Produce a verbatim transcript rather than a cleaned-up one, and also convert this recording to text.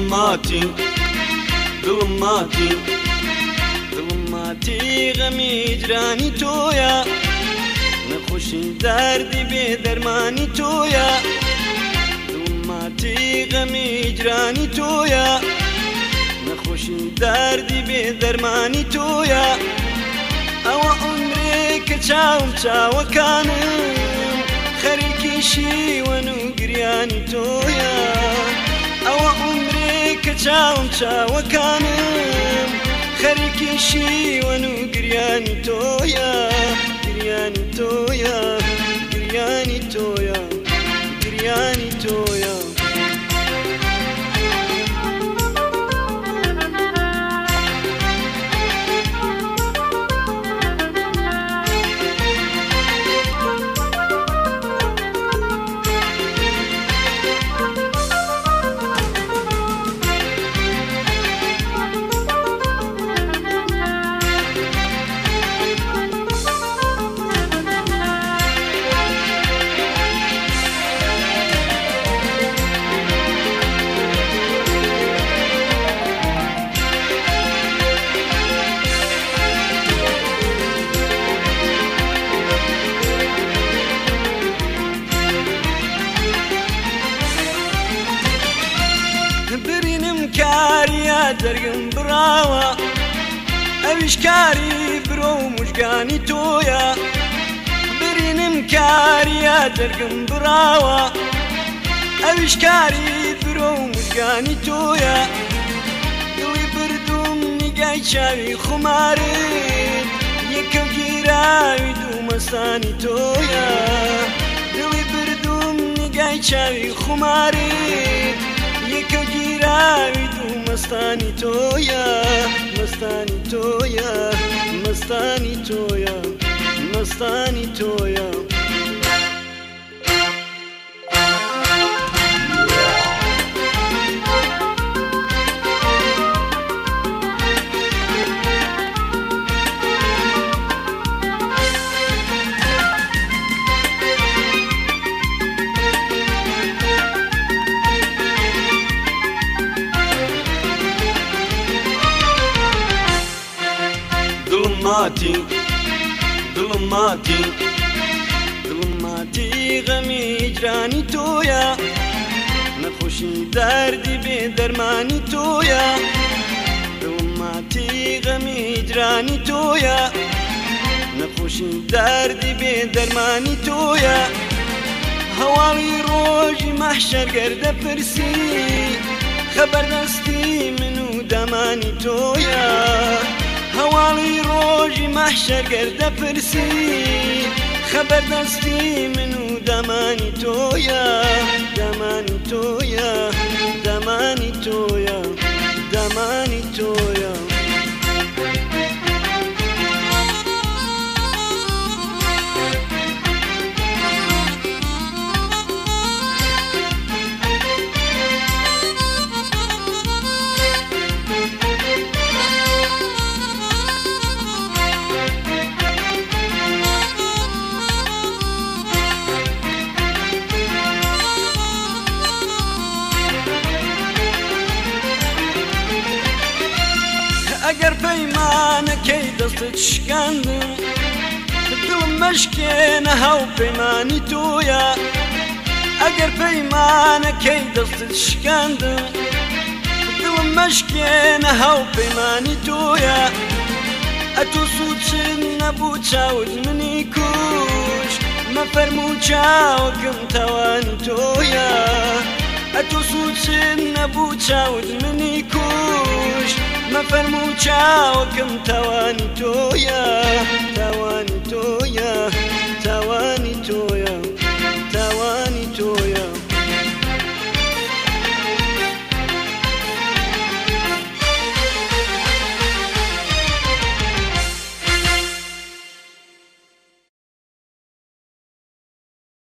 ماتی دڵم ماتی دڵم ماتی غەمی جرانی تۆیە نەخۆشی دەردی بێ دەرمانی تۆیە دڵم ماتی غەمی جرانی تۆیە نەخۆشی دەردی بێ دەرمانی تۆیە ئەوە عومرێکە چاوم چاوەکانم خەریکی شیوەن و گریانی تۆیە ئەوە عومرێکە چاوم چاوەکانم خەریکی شیوەن و گریانی تۆیە گریانی تۆیە گریانی تۆیە گریانی تۆیە کاریە دەرگم براوە ئەویش کاری برۆ و موژگانی تۆیە برینم کاریە دەرگم براوە ئەویش کاری برۆ و موژگانی تۆیە دڵی بردوم نیگای چاوی خومارت یەکە گیراوی دوو مەستانی تۆیە دڵی بردوم نیگای چاوی خومارت یەکە گیراوی دوو مەستانی تۆیە مەستانی تۆیە مەستانی تۆیە مەستانی تۆیە ماتی دڵم ماتی دڵم ماتی غەمی جرانی تۆیە نەخۆشی دەردی بێ دەرمانی تۆیە دڵم ماتی غەمی جرانی تۆیە نەخۆشی دەردی بێ دەرمانی تۆیە هەواڵی ڕۆژی مەحشەر گەردە پرسی خەبەردەستی من و دەمانی تۆیە هەواڵی ڕۆژی مەحشەر گەردە پرسی خەبەردەستی من و دەمانی تۆیە دەمانی تۆیە دەمانی تۆیە دەمانی تۆیە ئەگەر پەیمانەکەی دەستت شکاندم دڵم مەشکێنە هەو پەیمانی تۆیە ئەگەر پەیمانەکەی دەستت شکاندم دڵم مەشکێنە هەو پەیمانی تۆیە ئەتۆ سوچن نەبوو چاوت منی کوش مەفەرموو چاوەکەم تاوانی تۆیە ئەتۆ سوچن نەبوو چاوت منی کوش مەفەرموو چاوەکەم تا